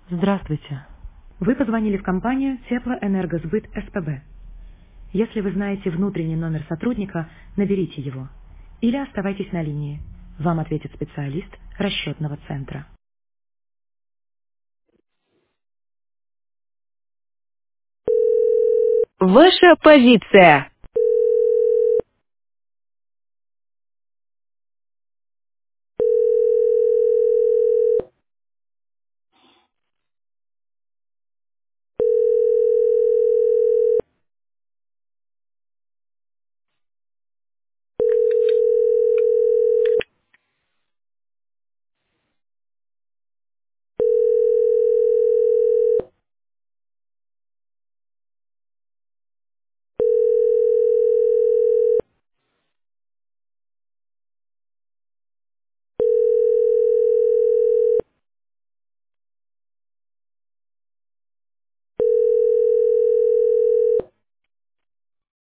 Здравствуйте. Вы позвонили в компанию Теплоэнергосбыт СПБ. Если вы знаете внутренний номер сотрудника, наберите его. Или оставайтесь на линии. Вам ответит специалист расчетного центра. Ваша позиция.